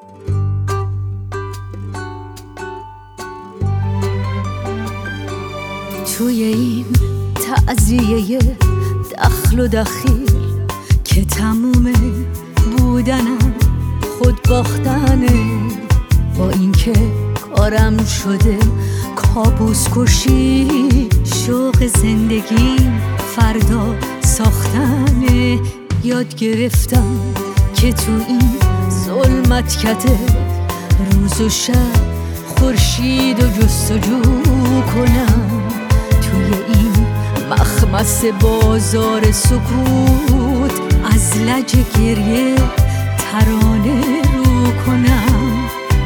توی این تعزیه دخل و دخیل که تموم بودنم خود باختنه، با اینکه کارم شده کابوس کشی، شوق زندگی فردا ساختنه. یاد گرفتم که تو این ظلمتکده روز و شب خورشید و جستجو کنم، توی این مخمس بازار سکوت از لج گریه ترانه رو کنم.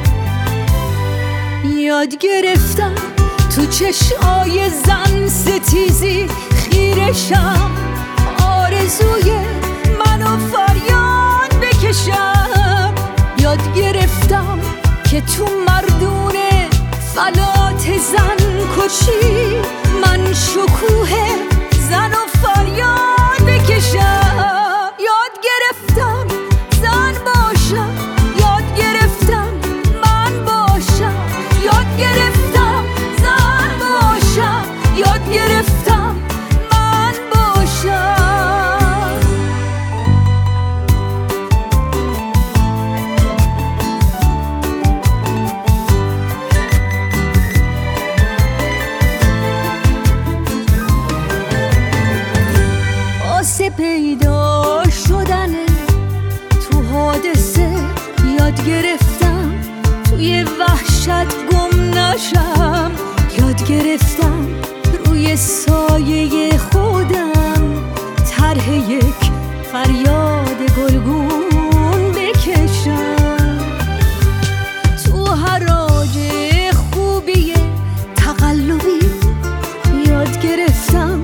یاد گرفتم تو چشمای زن ستیزی خیرشم، آرزوی منو فریاد بکشم. یاد گرفتم که تو مردون فلات زن کشی من شکوه زن و فریاد بکشم. یاد گرفتم زن باشم، یاد گرفتم من باشم، یاد گرفتم زن باشم، یاد گرفتم من باشم. پیدا شدن تو حادثه یاد گرفتم توی وحشت گم نشم. یاد گرفتم روی سایه خودم طرح یک فریاد گلگون بکشم. تو حراج خوبی تقلبی یاد گرفتم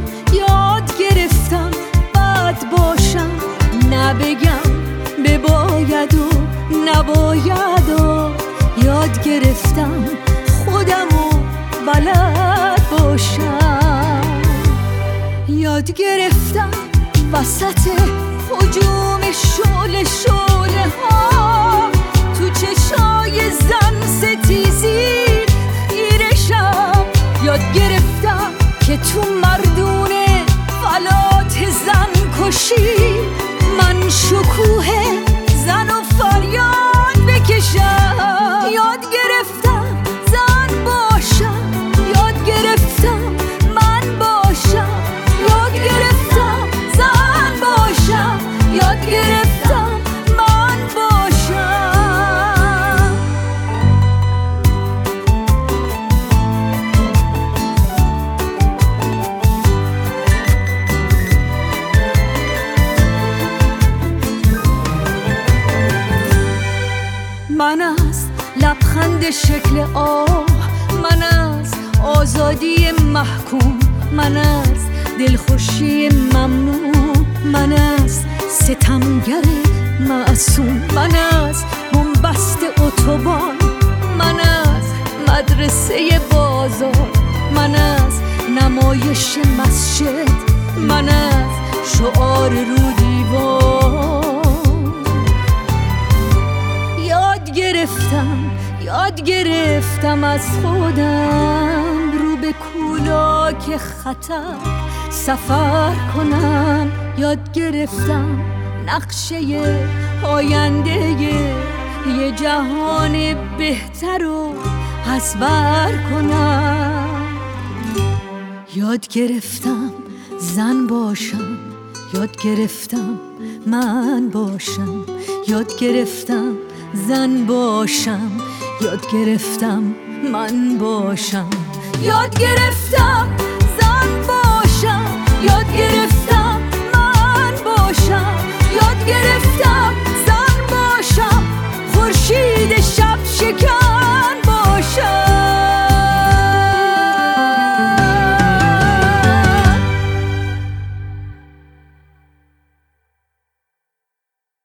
باشم، نبگم بباید و نباید و یاد گرفتم خودمو بلد باشم. یاد گرفتم وسط هجوم شعله ها تو چشای زن ستیزی خیرشم. یاد گرفتم که تو مردون فلات زن کشی من شکوه زن و فریاد بکشم. یاد گرفتم زن باشم، یاد گرفتم من باشم، یاد گرفتم زن باشم، یاد گرفتم من باشم. من از لبخند شکل آه، من از آزادی محکوم، من از دلخوشی ممنوع، من از ستمگر معصوم، من از بنبست اتوبان، من از مدرسه بازار، من از نمایش مسجد، من از شعار رو دیوار. یاد گرفتم از خودم رو به کولاک خطر سفر کنم. یاد گرفتم نقشه آینده یه جهان بهتر رو تصور کنم. یاد گرفتم زن باشم، یاد گرفتم من باشم، یاد گرفتم زن باشم، یاد گرفتم من باشم. یاد گرفتم زن باشم، یاد گرفتم من باشم، یاد گرفتم